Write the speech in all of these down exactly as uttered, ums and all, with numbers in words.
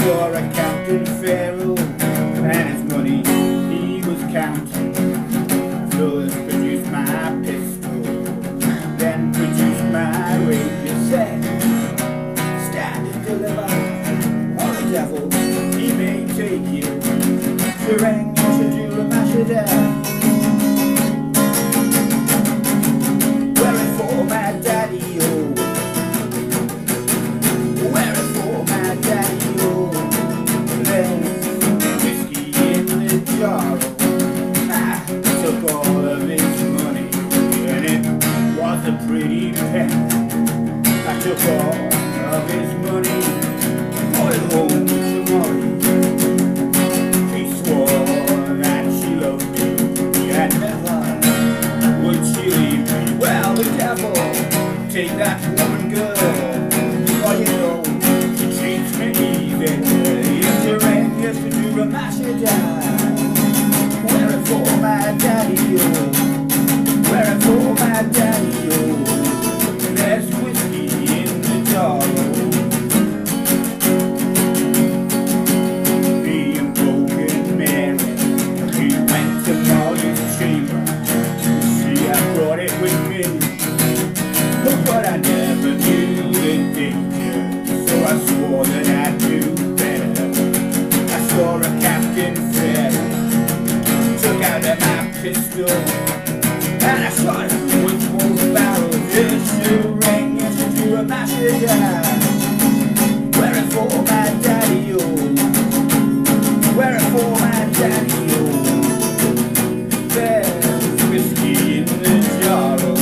saw a Captain Pharaoh and his money he was counting. First produced my pistol, then produced my rapier set. Stand and deliver on the devil, he may take you. Shirang, Shadura, Mashada. Wear it for my daddy, oh. Wear it for my daddy, oh. There's whiskey in the jar. I took all of his money, and it was a pretty penny. I took all of his money, brought it home to Molly. She swore that she loved me, and never would she leave me. Well, the devil, take that woman, girl, for you know she treats me easy. Yes, you ran, yes, you do, and I should die. Wear it for my daddy, oh. Wear it for my daddy, oh. There's whiskey in the jar, oh. Being broken Mary, he went to Molly's chamber. See, I brought it with me, but I never knew the danger, so I swore that I'd do better. I saw a Captain Pharaoh, took out of my pistol, and I shot him with both barrels. Yes, you rang, yes, you do, and I should die. Wear it for my daddy, oh. Wear it for my daddy, oh. There's whiskey in the jar, oh.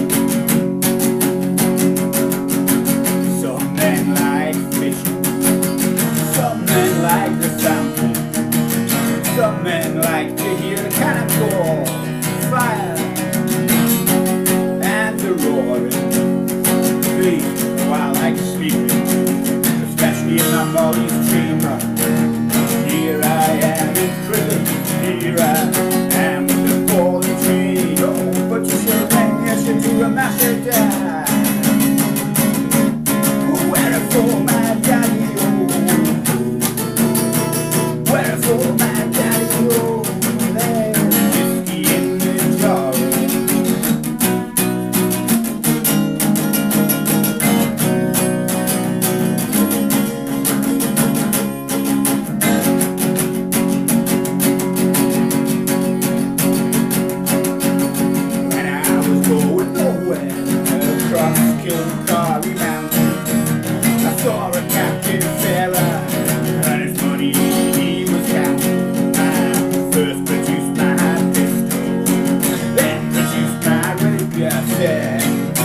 Some men like fishing, some men like the fountain. Some men like to hear the cannonball fire and the roaring. Me, oh, I like sleeping, especially in my Molly's chamber. Here I am in prison, here I am with the falling tree. Oh, but you should bang, yes you do, a master die. Wear it for my daddy, oh. Wear it for my daddy, oh. There's whiskey in the jar, oh. When I was going nowhere across Kilcarry Mountain, I saw a Captain Pharaoh and his money he was counting. I first produced my pistol, then produced my rapier set.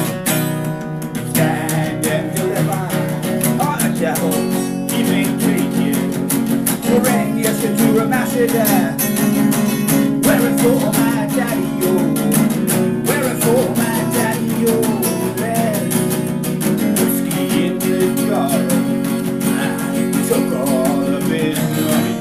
Stand and deliver on the devil, he may take you. You rang, yes you do, a master. Wear it for my daddy, oh. Wear it for my daddy, oh. There's whiskey in the jar. I took all of his money,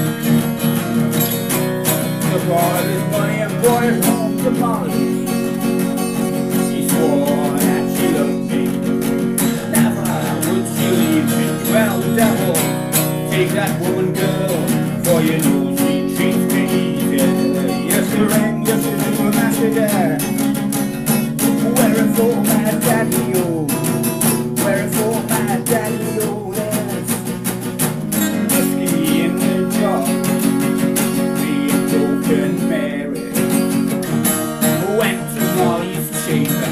took all of his money and brought it home to Molly. She swore that she loved me, never would she leave me. Well, the devil, take that woman, girl, for you know she treats me easy. Yes, you ring, yes, you do, a master there. Wear it for my daddy, oh. Wear it for my daddy, oh. There's whiskey in the jar. Being broken Mary went to Molly's chamber.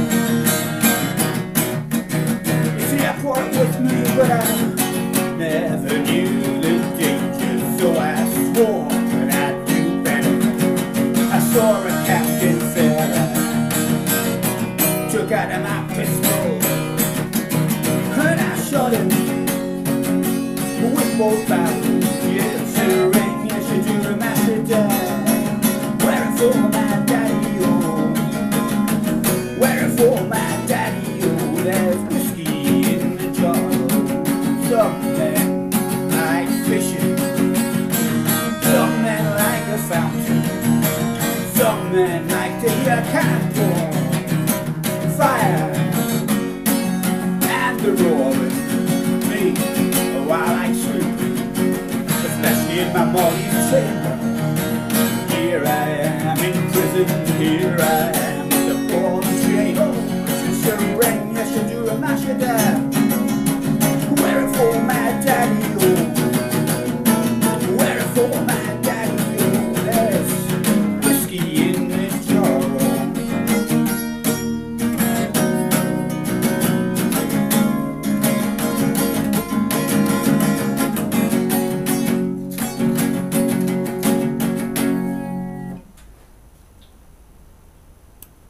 You see, I brought it with me, but I never knew the danger, so I swore that I'd do better. I saw a Captain Pharaoh, took out of my pistol, and I shot him with both barrels. Yes, you ring, yes you do, the master die. Wear it for my daddy, oh. Wear it for my daddy, oh. There's whiskey in the jar. Some men like fishing, some men like a fountain, some men like to hear cannonball fire and the roaring. Me, oh, I like sleeping, in my morning train.